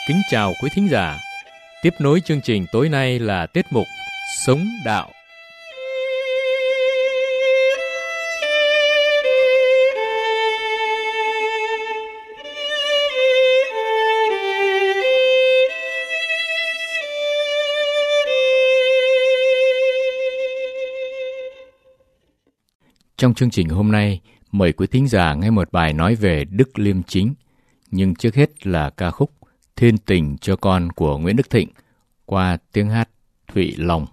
Kính chào quý thính giả. Tiếp nối chương trình tối nay là tiết mục Sống Đạo. Trong chương trình hôm nay, mời quý thính giả nghe một bài nói về Đức Liêm Chính. Nhưng trước hết là ca khúc Thiên Tình Cho Con của Nguyễn Đức Thịnh qua tiếng hát Thụy Long.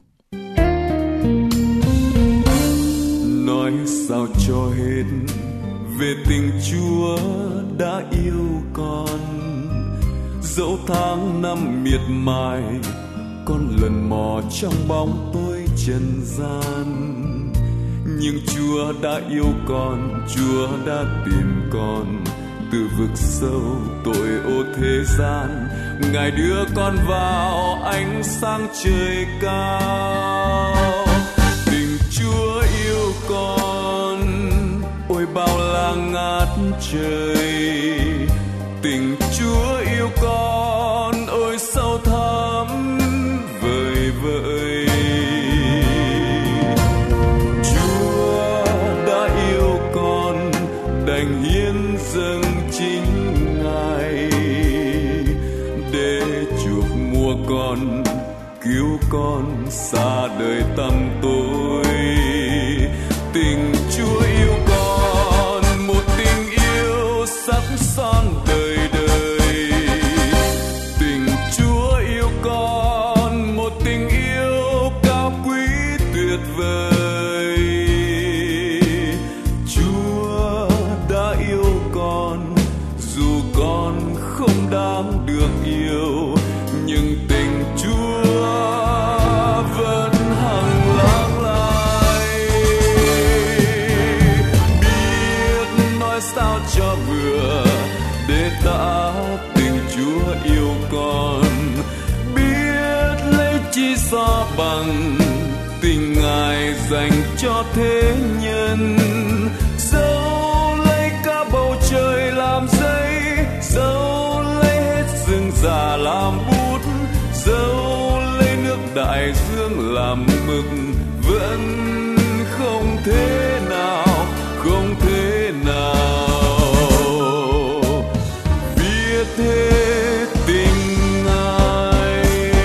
Nói sao cho hết về tình Chúa đã yêu con, dẫu tháng năm miệt mài con lần mò trong bóng tối trần gian. Nhưng Chúa đã yêu con, Chúa đã tìm con từ vực sâu tội ô thế gian. Ngài đưa con vào ánh sáng trời cao. Tình Chúa yêu con, ôi bao la ngát trời. Tình Chúa yêu con, ôi sâu thẳm vời vợi. Chúa đã yêu con, đành hiến dâng chính Ngài để chuộc mua con, cứu con xa đời tăm tối. Tình Chúa yêu con, một tình yêu sắc son đời đời. Tình Chúa yêu con, một tình yêu cao quý tuyệt vời. Chúa đã yêu con, dù con không đáng được yêu, nhưng tình Chúa vẫn hằng lắng lại. Biết nói sao cho vừa để tả tình Chúa yêu con, biết lấy chi so bằng tình Ngài dành cho thế nhân. Dẫu lấy cả bầu trời làm giấy, dẫu lấy hết rừng già làm bút, dẫu lấy nước đại dương làm mực, vẫn không thể nào viết hết tình Ngài.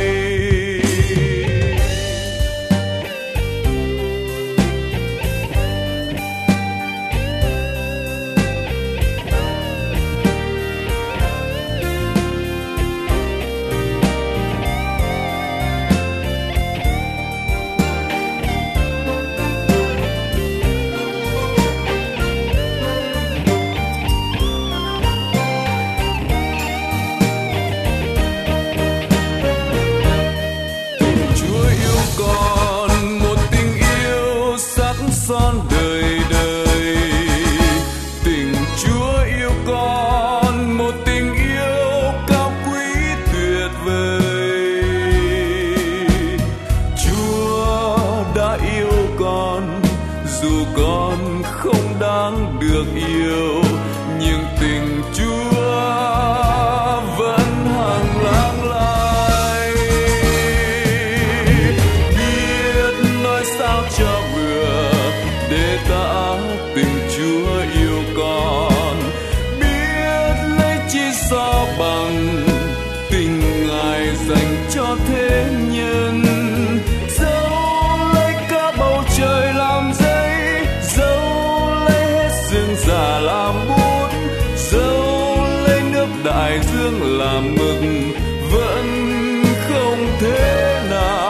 Đại dương làm mực, vẫn không thể nào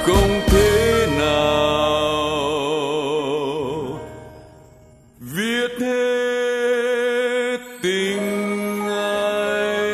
viết hết tình Ngài.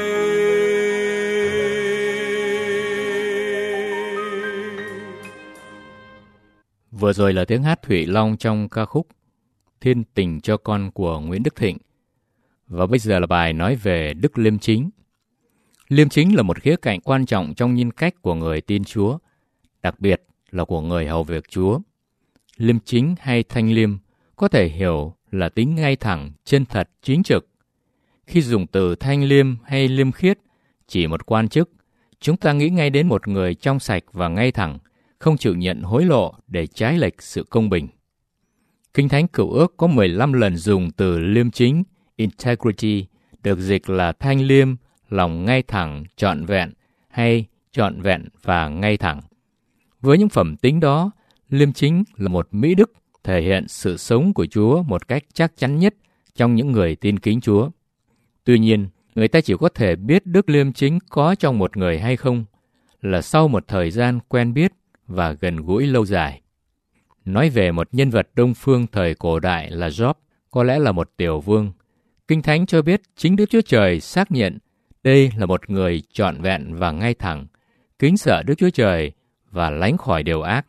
Vừa rồi là tiếng hát Thụy Long trong ca khúc Thiên Tình Cho Con của Nguyễn Đức Thịnh. Và bây giờ là bài nói về Đức Liêm Chính. Liêm chính là một khía cạnh quan trọng trong nhân cách của người tin Chúa, đặc biệt là của người hầu việc Chúa. Liêm chính hay thanh liêm có thể hiểu là tính ngay thẳng, chân thật, chính trực. Khi dùng từ thanh liêm hay liêm khiết, Chỉ một quan chức, chúng ta nghĩ ngay đến một người trong sạch và ngay thẳng, không chịu nhận hối lộ để trái lệch sự công bình. Kinh Thánh Cựu Ước có 15 lần dùng từ liêm chính, integrity, được dịch là thanh liêm, lòng ngay thẳng, trọn vẹn, hay trọn vẹn và ngay thẳng. Với những phẩm tính đó, liêm chính là một mỹ đức thể hiện sự sống của Chúa một cách chắc chắn nhất trong những người tin kính Chúa. Tuy nhiên, người ta chỉ có thể biết đức liêm chính có trong một người hay không là sau một thời gian quen biết và gần gũi lâu dài. Nói về một nhân vật Đông phương thời cổ đại là Job, có lẽ là một tiểu vương. Kinh Thánh cho biết chính Đức Chúa Trời xác nhận đây là một người trọn vẹn và ngay thẳng, kính sợ Đức Chúa Trời và lánh khỏi điều ác.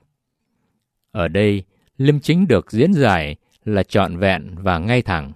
Ở đây, liêm chính được diễn giải là trọn vẹn và ngay thẳng.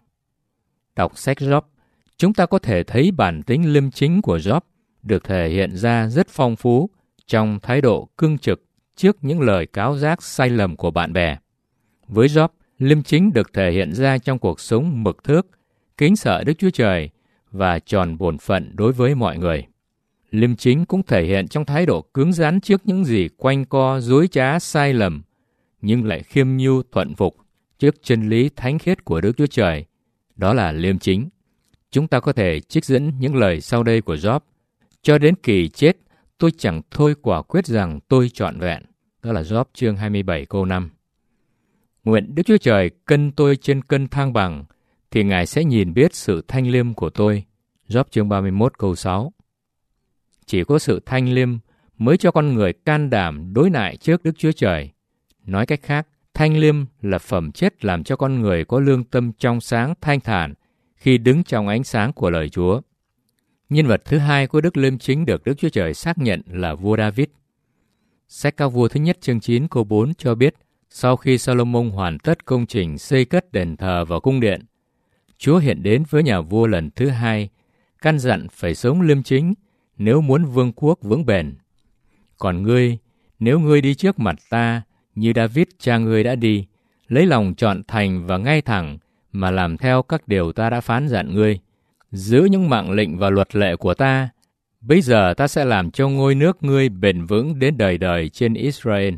Đọc sách Job, chúng ta có thể thấy bản tính liêm chính của Job được thể hiện ra rất phong phú trong thái độ cương trực trước những lời cáo giác sai lầm của bạn bè. Với Job, liêm chính được thể hiện ra trong cuộc sống mực thước, kính sợ Đức Chúa Trời và tròn bổn phận đối với mọi người. Liêm chính cũng thể hiện trong thái độ cứng rắn trước những gì quanh co, dối trá, sai lầm, nhưng lại khiêm nhu thuận phục trước chân lý thánh khiết của Đức Chúa Trời. Đó là liêm chính. Chúng ta có thể trích dẫn những lời sau đây của Job. Cho đến kỳ chết, tôi chẳng thôi quả quyết rằng tôi trọn vẹn. Đó là Job chương 27 câu 5. Nguyện Đức Chúa Trời cân tôi trên cân thang bằng, thì Ngài sẽ nhìn biết sự thanh liêm của tôi. Job chương 31 câu 6. Chỉ có sự thanh liêm mới cho con người can đảm đối nại trước Đức Chúa Trời. Nói cách khác, thanh liêm là phẩm chất làm cho con người có lương tâm trong sáng thanh thản khi đứng trong ánh sáng của lời Chúa. Nhân vật thứ hai của đức liêm chính được Đức Chúa Trời xác nhận là vua David. Sách Các Vua thứ nhất chương 9 câu 4 cho biết, sau khi Salomon hoàn tất công trình xây cất đền thờ và cung điện, Chúa hiện đến với nhà vua lần thứ hai, căn dặn phải sống liêm chính nếu muốn vương quốc vững bền. Còn ngươi, nếu ngươi đi trước mặt ta, như David cha ngươi đã đi, lấy lòng trọn thành và ngay thẳng mà làm theo các điều ta đã phán dặn ngươi, giữ những mạng lệnh và luật lệ của ta, bây giờ ta sẽ làm cho ngôi nước ngươi bền vững đến đời đời trên Israel.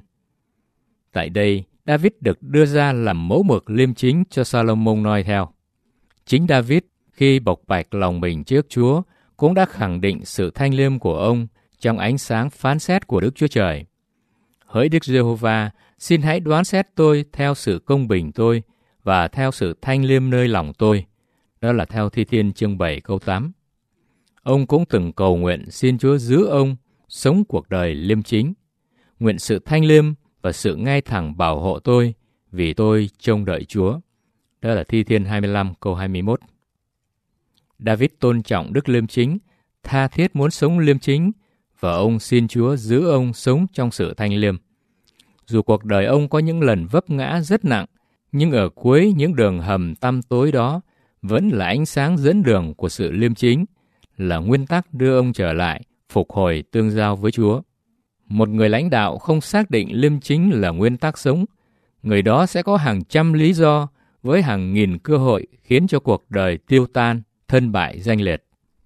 Tại đây, David được đưa ra làm mẫu mực liêm chính cho Salomon noi theo. Chính David, khi bộc bạch lòng mình trước Chúa, cũng đã khẳng định sự thanh liêm của ông trong ánh sáng phán xét của Đức Chúa Trời. Hỡi Đức Giê-hô-va, xin hãy đoán xét tôi theo sự công bình tôi và theo sự thanh liêm nơi lòng tôi. Đó là theo Thi Thiên chương 7 câu 8. Ông cũng từng cầu nguyện xin Chúa giữ ông sống cuộc đời liêm chính. Nguyện sự thanh liêm và sự ngay thẳng bảo hộ tôi, vì tôi trông đợi Chúa. Đó là Thi Thiên 25 câu 21. David tôn trọng đức liêm chính, tha thiết muốn sống liêm chính, và ông xin Chúa giữ ông sống trong sự thanh liêm. Dù cuộc đời ông có những lần vấp ngã rất nặng, nhưng ở cuối những đường hầm tăm tối đó vẫn là ánh sáng dẫn đường của sự liêm chính, là nguyên tắc đưa ông trở lại, phục hồi tương giao với Chúa. Một người lãnh đạo không xác định liêm chính là nguyên tắc sống, người đó sẽ có hàng trăm lý do với hàng nghìn cơ hội khiến cho cuộc đời tiêu tan, thân bại danh liệt.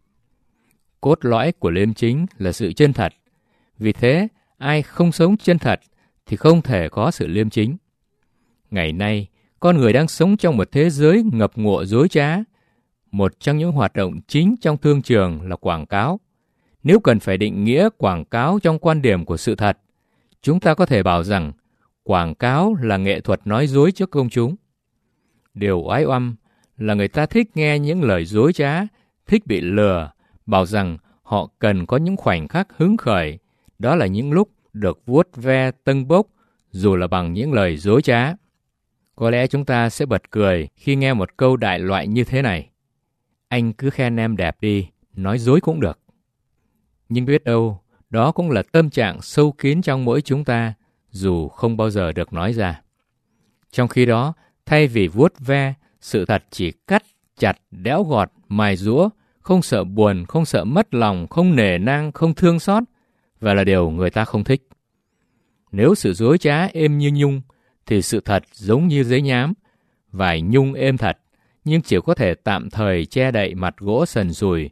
Cốt lõi của liêm chính là sự chân thật. Vì thế, ai không sống chân thật thì không thể có sự liêm chính. Ngày nay, con người đang sống trong một thế giới ngập ngụa dối trá. Một trong những hoạt động chính trong thương trường là quảng cáo. Nếu cần phải định nghĩa quảng cáo trong quan điểm của sự thật, chúng ta có thể bảo rằng quảng cáo là nghệ thuật nói dối trước công chúng. Điều oái oăm là người ta thích nghe những lời dối trá, thích bị lừa, bảo rằng họ cần có những khoảnh khắc hứng khởi, đó là những lúc được vuốt ve tâng bốc, dù là bằng những lời dối trá. Có lẽ chúng ta sẽ bật cười khi nghe một câu đại loại như thế này: anh cứ khen em đẹp đi, nói dối cũng được. Nhưng biết đâu, đó cũng là tâm trạng sâu kín trong mỗi chúng ta, dù không bao giờ được nói ra. Trong khi đó, thay vì vuốt ve, sự thật chỉ cắt, chặt, đẽo gọt, mài giũa, không sợ buồn, không sợ mất lòng, không nể nang, không thương xót, và là điều người ta không thích. Nếu sự dối trá êm như nhung, thì sự thật giống như giấy nhám. Vải nhung êm thật, nhưng chỉ có thể tạm thời che đậy mặt gỗ sần sùi,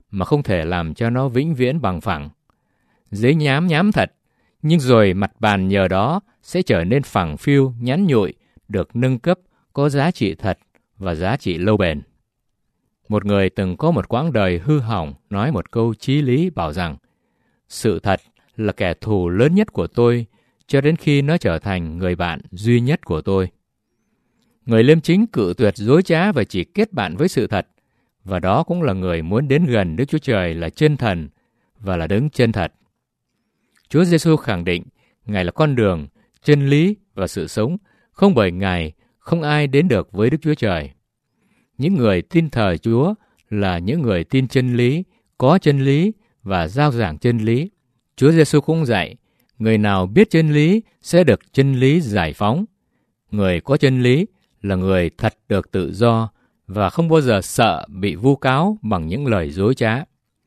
mà không thể làm cho nó vĩnh viễn bằng phẳng. Giấy nhám nhám thật, nhưng rồi mặt bàn nhờ đó sẽ trở nên phẳng phiu, nhắn nhụi, được nâng cấp, có giá trị thật và giá trị lâu bền. Một người từng có một quãng đời hư hỏng nói một câu chí lý bảo rằng: sự thật là kẻ thù lớn nhất của tôi cho đến khi nó trở thành người bạn duy nhất của tôi. Người liêm chính cự tuyệt dối trá và chỉ kết bạn với sự thật, và đó cũng là người muốn đến gần Đức Chúa Trời là chân thần và là đấng chân thật. Chúa Giêsu khẳng định Ngài là con đường, chân lý và sự sống, không bởi Ngài không ai đến được với Đức Chúa Trời. Những người tin thờ Chúa là những người tin chân lý, có chân lý và rao giảng chân lý. Chúa Giêsu cũng dạy, người nào biết chân lý sẽ được chân lý giải phóng. Người có chân lý là người thật được tự do và không bao giờ sợ bị vu cáo bằng những lời dối trá.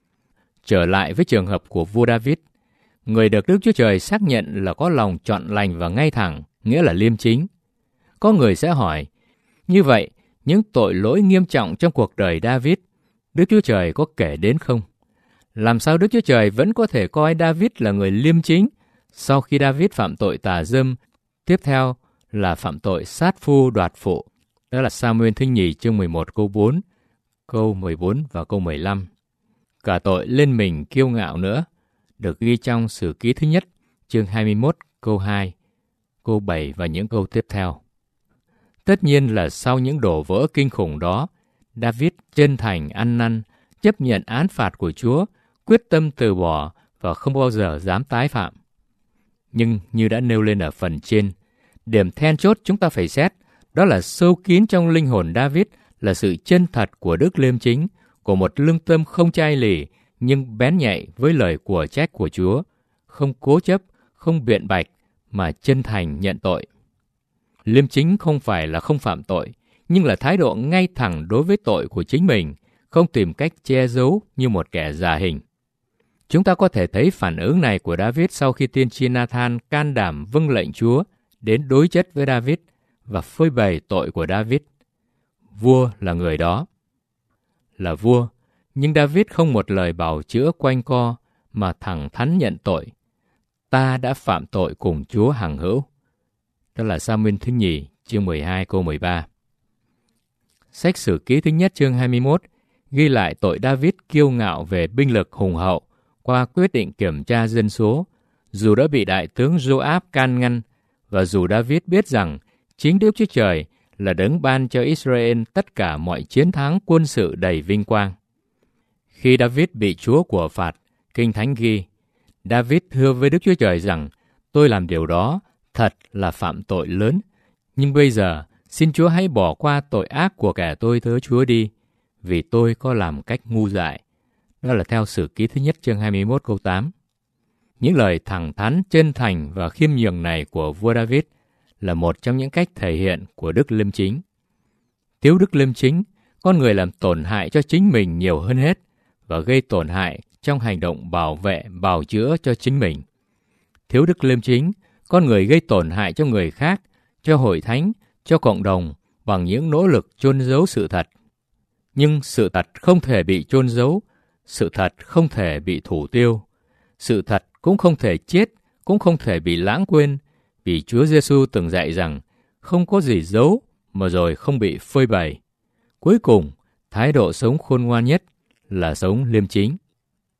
Trở lại với trường hợp của vua David, người được Đức Chúa Trời xác nhận là có lòng trọn lành và ngay thẳng, nghĩa là liêm chính. Có người sẽ hỏi, như vậy, những tội lỗi nghiêm trọng trong cuộc đời David, Đức Chúa Trời có kể đến không? Làm sao Đức Chúa Trời vẫn có thể coi David là người liêm chính sau khi David phạm tội tà dâm, tiếp theo là phạm tội sát phu đoạt phụ? Đó là Sa-muên thứ nhì chương 11 câu 4, câu 14 và câu 15. Cả tội lên mình kiêu ngạo nữa, được ghi trong Sử ký thứ nhất chương 21 câu 2, câu 7 và những câu tiếp theo. Tất nhiên là sau những đổ vỡ kinh khủng đó, David chân thành ăn năn, chấp nhận án phạt của Chúa, quyết tâm từ bỏ và không bao giờ dám tái phạm. Nhưng như đã nêu lên ở phần trên, điểm then chốt chúng ta phải xét, đó là sâu kín trong linh hồn David là sự chân thật của đức liêm chính, của một lương tâm không chai lì nhưng bén nhạy với lời của trách của Chúa, không cố chấp, không biện bạch mà chân thành nhận tội. Liêm chính không phải là không phạm tội, nhưng là thái độ ngay thẳng đối với tội của chính mình, không tìm cách che giấu như một kẻ giả hình. Chúng ta có thể thấy phản ứng này của David sau khi tiên tri Nathan can đảm vâng lệnh Chúa đến đối chất với David và phơi bày tội của David. Vua là người đó. Là vua, nhưng David không một lời bào chữa quanh co mà thẳng thắn nhận tội. Ta đã phạm tội cùng Chúa hằng hữu. Đó là Sa-muên thứ nhì chương 12 câu 13. Sách Sử ký thứ nhất chương 21 ghi lại tội David kiêu ngạo về binh lực hùng hậu qua quyết định kiểm tra dân số, dù đã bị đại tướng Joab can ngăn, và dù David biết rằng chính Đức Chúa Trời là đấng ban cho Israel tất cả mọi chiến thắng quân sự đầy vinh quang. Khi David bị Chúa của phạt, Kinh Thánh ghi, David thưa với Đức Chúa Trời rằng, tôi làm điều đó thật là phạm tội lớn, nhưng bây giờ xin Chúa hãy bỏ qua tội ác của kẻ tôi tớ Chúa đi, vì tôi có làm cách ngu dại. Đó là theo Sử ký thứ nhất chương 21 câu 8. Những lời thẳng thắn, chân thành và khiêm nhường này của vua David là một trong những cách thể hiện của đức liêm chính. Thiếu đức liêm chính, con người làm tổn hại cho chính mình nhiều hơn hết và gây tổn hại trong hành động bảo vệ, bào chữa cho chính mình. Thiếu đức liêm chính, con người gây tổn hại cho người khác, cho hội thánh, cho cộng đồng bằng những nỗ lực chôn giấu sự thật. Nhưng sự thật không thể bị chôn giấu, sự thật không thể bị thủ tiêu, sự thật cũng không thể chết, cũng không thể bị lãng quên, vì Chúa Giêsu từng dạy rằng không có gì giấu mà rồi không bị phơi bày. Cuối cùng, thái độ sống khôn ngoan nhất là sống liêm chính.